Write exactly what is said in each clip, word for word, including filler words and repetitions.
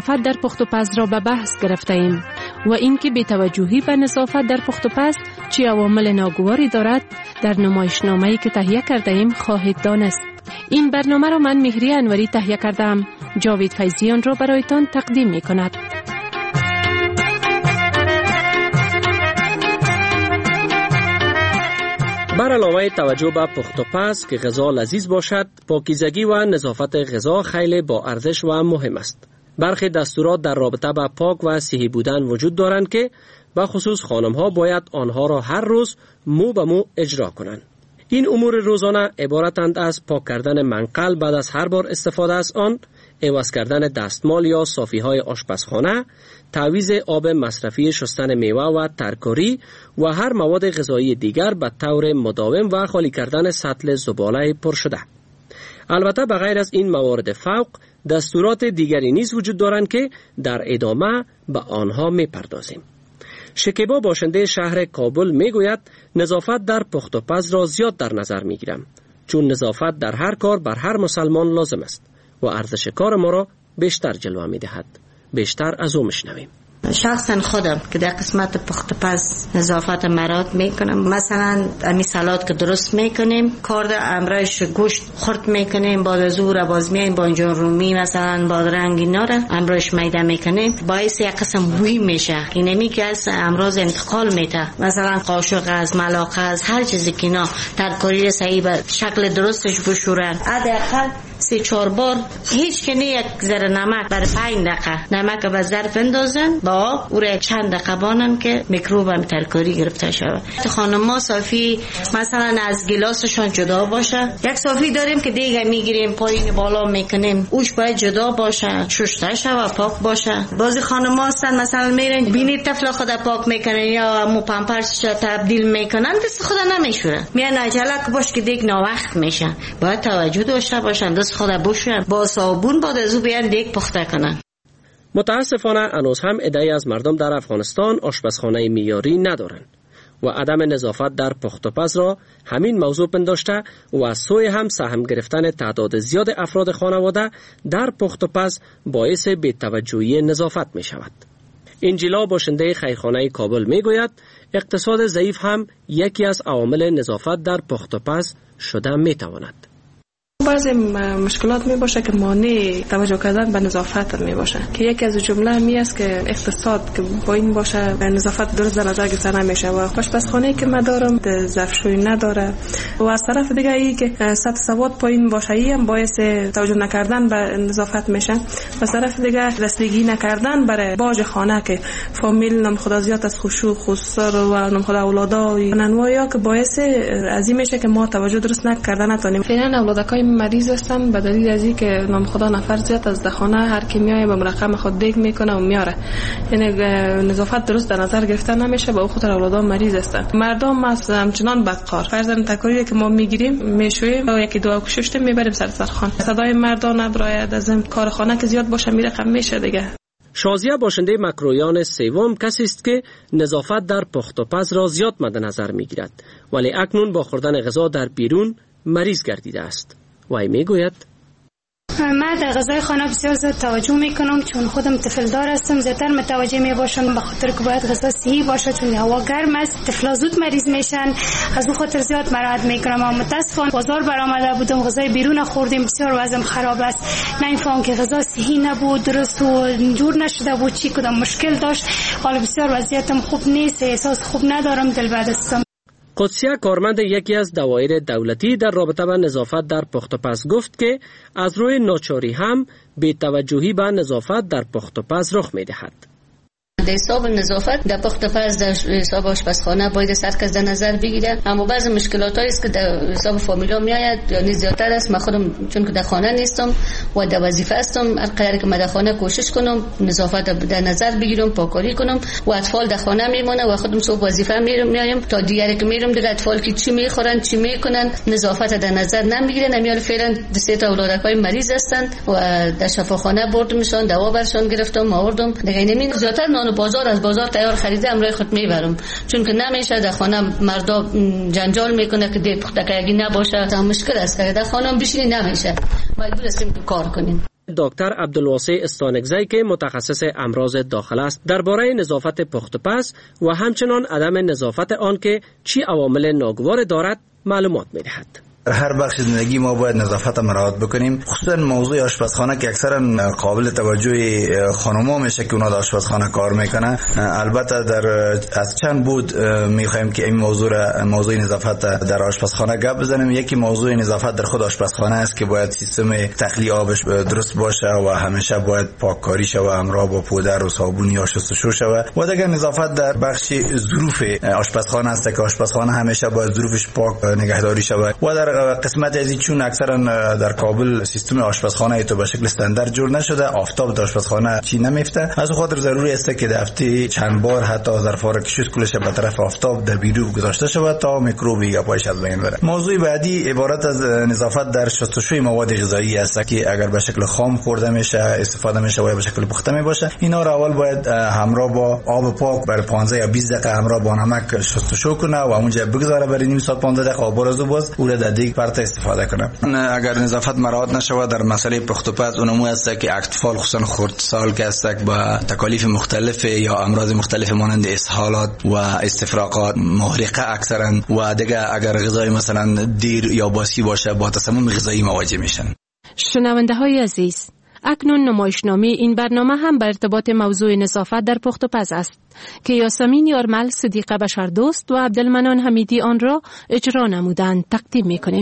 نظافت در پخت و پز را به بحث گرفته ایم و اینکه بی‌توجهی به نظافت در پخت و پز چه عوامل ناگواری دارد در نمایشنامه‌ای که تهیه کرده ایم خواهید دانست. این برنامه را من مهری انوری تهیه کردم. جاوید فیضیان را برایتان تقدیم می کند. بر علاوه توجه به پخت و پز که غذا لذیذ باشد، پاکیزگی و نظافت غذا خیلی با ارزش و مهم است. برخی دستورات در رابطه با پاک و صحی بودن وجود دارند که به خصوص خانم‌ها باید آنها را هر روز مو به مو اجرا کنند. این امور روزانه عبارتند از پاک کردن منقل بعد از هر بار استفاده از آن، عوض کردن دستمال یا صافی‌های آشپزخانه، تعویض آب مصرفی شستن میوه و ترکاری و هر مواد غذایی دیگر به طور مداوم و خالی کردن سطل زباله پر شده. البته بغیر از این موارد فوق دستورات دیگری نیز وجود دارند که در ادامه به آنها می‌پردازیم. شکیبا باشنده شهر کابل میگوید نظافت در پخت و پز را زیاد در نظر میگیرم، چون نظافت در هر کار بر هر مسلمان لازم است و ارزش کار ما را بیشتر جلوه میدهد. بیشتر از او میشنویم. شخصا خودم که در قسمت پخت پز نظافت مراد میکنم، مثلا امی سالاد که درست میکنیم کارد امرایش گوشت خرد میکنیم، بعد از او را باز میایم بانجان رومی مثلا بادرنگ اینا را امرایش میده میکنیم، باعث یک قسم بوی میشه. اینمی که از امراض انتقال میده، مثلا قاشق از ملاقه از هر چیزی که اینا ترکاری صحیح به شکل درستش بشورن، حداقل سه چهار بار هیچ کنی یک ذره نمک برای پنج دقیقه نمک به ظرف اندازن با او را چند دقیقه بانن که میکروب هم ترکاری گرفته شود. خانم‌ها صافی مثلا از گلاسشون جدا باشه. یک صافی داریم که دیگه میگیریم پایین بالا میکنیم، اوش باید جدا باشه، شسته شود، پاک باشه. بعضی خانم‌ها هستن مثلا میرن بینی طفل خود پاک میکنن یا مو پامپرسش تبدیل میکنن، دست خود نمیشورن، میان عجله که باش که دیگه ناوقت میشه. باید توجه داشته باشن، دست خود بشورن با صابون، بعد از او بیان دیگه پخته کنن. متاسفانه هنوز هم عده‌ای از مردم در افغانستان آشپزخانه معیاری ندارند و عدم نظافت در پخت و پز را همین موضوع پنداشته و از سوی هم سهم گرفتن تعداد زیاد افراد خانواده در پخت و پز باعث بی‌توجهی نظافت می شود. انجیلا باشنده خیرخانه کابل می گوید اقتصاد ضعیف هم یکی از عوامل نظافت در پخت و پز شده می تواند. بعضی مشکلات می باشه که مانع توجه کردن به نظافت می باشه، که یکی از جمله می است که اقتصاد که با این باشه نظافت درست در نظر گرفته نمیشه و آشپزخانه‌ای که ما دارم ظرفشویی نداره و از طرف دیگه ای که سطح سواد پایین باشه ای هم باعث توجه نکردن به نظافت میشه. از طرف دیگه رسیدگی نکردن برای باج خانه که فامیل نام خدا زیاد از خشوع خسر و نام خدا اولادا و نانوایا که باعث از این میشه که ما توجه درست نکردن نتونیم. فعلا اولادکای مریض هستن به دلیل از اینکه نام خدا نفر زیاد از دخانه هر کی میایه به مرقم خود دیگ میکنه و میاره، یعنی نظافت درست در نظر گرفته نمیشه، به خاطر اولادا مریض هستن. مردم از همچنان بدکار فرضاً تکاری که ما میگیریم میشویم و یکی دو کششته میبریم سر سرخان، صدای مردان نبراید از این کارخانه که زیاد باشه میره کم میشه دیگه. شازیه باشنده مکرویان سوم کسی است که نظافت در پخت و پز را زیاد مد نظر میگیرد، ولی اکنون با خوردن غذا در بیرون مریض گردیده است. وای میگوید من در غذای خانه بسیار زیاد توجه میکنم، چون خودم طفل دار هستم، زیادتر متوجه میباشم به خاطر که باید غذا صحی باشه، چون هوا گرم است، طفلا زود مریض میشن، از اون خاطر زیاد مراعات میکنم. اما متاسفانه بازار برآمده بودم غذای بیرون خوردیم، بسیار وضعم خراب است، نمیفهم که غذا صحی نبود، درست و جور نشده بود، چی کدام مشکل داشت. حالا بسیار وضعیتم خوب نیست، احساس خوب ندارم، دل بد هستم. قدسیه کارمند یکی از دوایر دولتی در رابطه با نظافت در پخت و پز گفت که از روی ناچاری هم بی‌توجهی به نظافت در پخت و پز رخ می‌دهد. در حساب نظافت در پخت و پز در حساب آشپزخانه باید صد کس در نظر بگیره، اما بعضی مشکلات هایی است که در حساب فامیلا میآید، یعنی زیادتر است. من خودم چون که در خانه نیستم و در وظیفه هستم، هر قدر که من در خانه کوشش کنم نظافت در نظر بگیرم، پاکاری کنم و اطفال در خانه میمونه و خودم صبح وظیفه میرم میایم تا دیگری که میرم دیگه اطفال که چی میخورن چی میکنن نظافت در نظر نمیگیرن. نمیال فعلا سه تا اولادکای مریض هستند و در شفاخانه بردمشون، دوا برشون گرفتم آوردم دیگه. نمی زیادتر نان بازار از بازار تیار خریده امروز خود میبرم، چون که نمیشه در خانه مردا جنجال میکنه که دید پختگی نباشه، تا مشکل است که در خانه بشینی نمیشه، مجبور هستیم که کار کنیم. دکتر عبدالواسع استانکزی که متخصص امراض داخل است درباره نظافت پخت و پز و همچنان عدم نظافت آن که چی عوامل ناگوار دارد معلومات می‌دهد. هر بخش زندگی ما باید نظافت مراعات بکنیم، خصوصا موضوع آشپزخانه که اکثرا قابل توجه خانم‌ها میشه که اونا در آشپزخانه کار میکنن. البته در از چند بود میخوایم که این موضوع را موضوع نظافت در آشپزخانه گپ بزنیم. یکی موضوع نظافت در خود آشپزخانه است که باید سیستم تخلیه آبش درست باشه و همیشه باید پاککاری شود، همراه با پودر و صابون یا شستشو شود. و دیگر نظافت در بخش ظروف آشپزخانه است که آشپزخانه همیشه باید ظروفش پاک نگهداری شود. و در قسمت ازی چون اکثرا در کابل سیستم آشپزخانه تو به شکل استاندارد جور نشده، آفتاب در آشپزخانه چی نمیفته، از خاطر ضروری است که در هفته چند بار حتی ظرفا کشش کلش به طرف آفتاب در بیرون گذاشته شود تا میکروب یا پایش از بین بره. موضوع بعدی عبارت از نظافت در شستشوی مواد غذایی است که اگر به شکل خام خورده میشه، استفاده میشه و به شکل پخته میباشه، اینا را اول باید همراه با آب پاک برای پانزده یا بیست دقیقه همراه با نمک شستشو کنه و اونجا بگذاره برای نیم ساعت پانزده دقیقه آب را باز او را در دیگ پرت استفاده کنه. اگر نظافت مراعات نشود در مسئله پخت و پز، اونمو است که اطفال خصوصا خردسال که است با تکالیف مختلف یا امراض مختلف مانند اسهالات و استفراغات محرقه اکثرا و دیگه اگر غذای مثلا دیر یا باسی باشه با تسمم غذایی مواجه میشن. شنونده های عزیز، اکنون نمایشنامه این برنامه هم به ارتباط موضوع نظافت در پخت و پز است که یاسمین یارمل، صدیقه بشردوست و عبدالمنان حمیدی آن را اجرا نمودند. تقدیم میکنیم.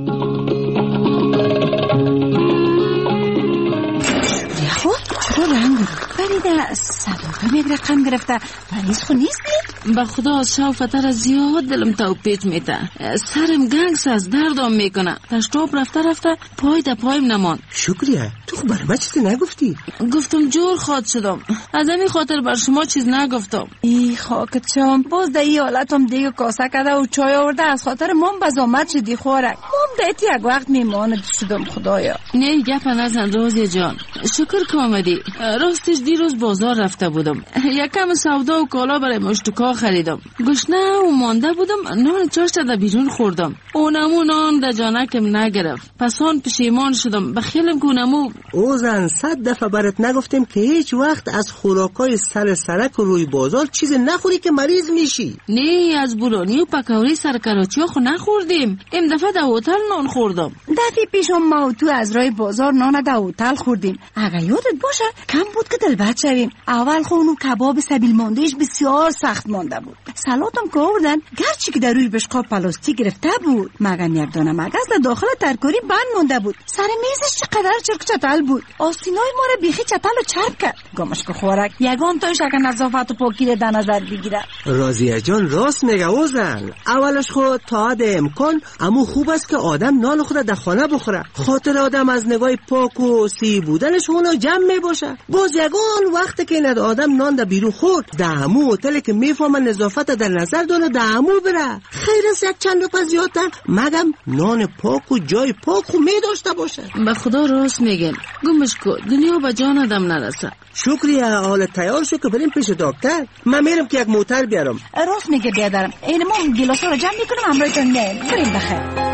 چرا رنگ بریده؟ صداقه میگ رقم گرفته. مریض خود نیستی؟ به خدا از شوفتر زیاد دلم توپیت میته. سرم گنگس از دردم میکنه. تشتاب رفته رفته پای ده پایم نمان. شکریه، تو خب برای من چیزی نگفتی؟ گفتم جور خواد شدم، از همین خاطر بر شما چیز نگفتم. ای خاکت شم، باز ده ای حالتم دیگه کاسه کده و چای آورده از خاطر مام بزامت شدی خوره. مام دیتی یک وقت میماند شدم خدایا. نه گپ نزن روزی جان، شکر که آمدی. راستش دیروز بازار رفته بودم، یکم سودا و کالا برای مشتکا خریدم. گشنه و مانده بودم، نان چاشت ده بیرون خوردم. اونمو نان ده جانکم نگرفت، پس آن پشیمان شدم. بخیلم که اونمو اوزن صد دفعه برات نگفتیم که هیچ وقت از خوراکای سر سرک و روی بازار چیز نخوری که مریض میشی. نه از بولونی و پکوری سر کراچی خو نخوردیم، این دفعه ده هتل نان خوردم. دفعه پیشم ما و تو از رای بازار نان ده هتل خوردیم. اگه یادت باشه کم بود که دلبد شویم. اول خونو کباب سبیل ماندهش بسیار سخت مانده بود. سلاتم که آوردن گرچه که در روی بشقاب پلاستیک گرفته بود، مگن یک دانه مگس در داخل ترکاری بند مانده بود. سر میزش چقدر چرک چتل بود، آستینای ما رو بیخی چتل و چرب کرد. گمش که خوارک یگان تایش اگه نظافت و پاکی در نظر بگیره. راضیه جان راست میگه اوزن. اولش خود تا حد امکان امو خوب است که آدم نان خود در خانه بخوره، خاطر آدم از نگاه پاک و سی بودنش اونو جمع میباشه. باز یگان وقتی که این آدم نان در بیرون خورد در همو هتلی که میفهمن نظافت در نظر داره در همو بره. خیر است یک چند روپا زیادتر مگم نان پاک و جای پاک خو میداشته باشه. به خدا راست میگن، گمش کو دنیا به جان آدم نرسه. شکریه، حال تیار شو که بریم پیش دکتر. من میرم که یک موتر بیارم. راست میگه بیادرم، این ما گلاسا رو جمع میکنم همراهتون میایم. بریم بخیر.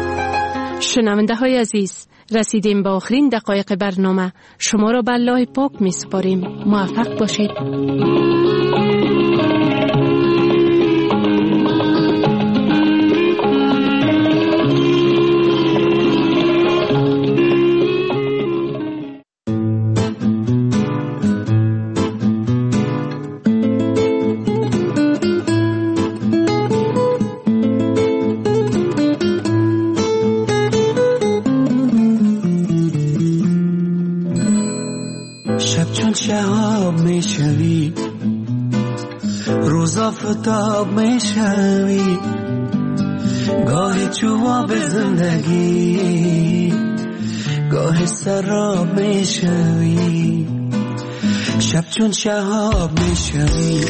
شنونده های عزیز، رسیدیم به آخرین دقایق برنامه. شما را به الله پاک می سپاریم. موفق باشید. شهاب میشوی، روزا فتاب میشوی، گاهی جواب زندگی، گاهی سراب میشوی. شب چون شهاب میشوی،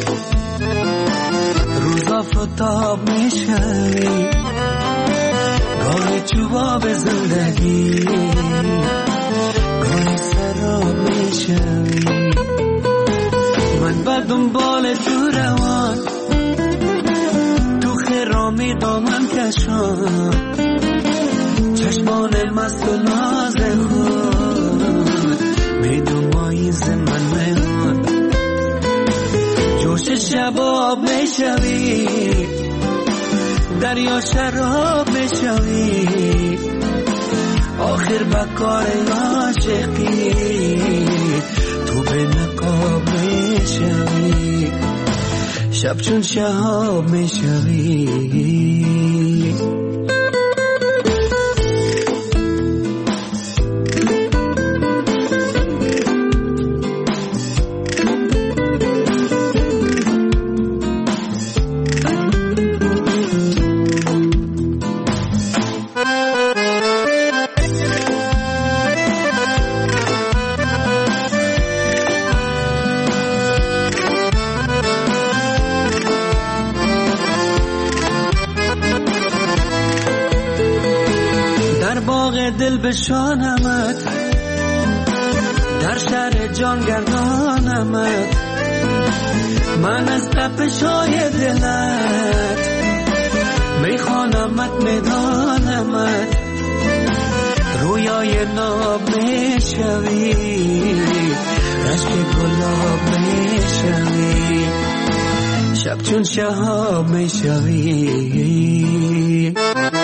روزا فتاب میشوی، گاهی جواب زندگی، گاهی سراب میشوی. من به دنبال تو روان، تو خرامی دامن کشان، چشمان مست و ناز خود شب آب میشوی، دریا شراب میشوی، آخر بکار عاشقی تو به نقاب میشوی، شب چون شهاب میشوی. دل بشانمت، در شهر جان گردانمت، من از تپش های دلت میخوانمت میدانمت، رویای ناب میشوی، رشک گلاب میشوی، شب چون شهاب میشوی.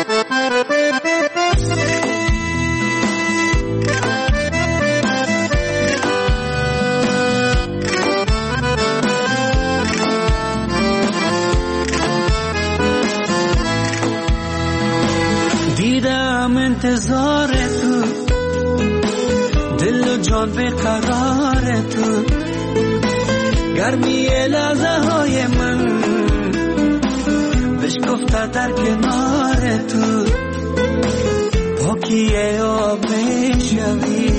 انتظار تو، دل و جان به قرار تو، گرمی لحظه های من بشکفته در کنار تو، پاکی آب میشوی،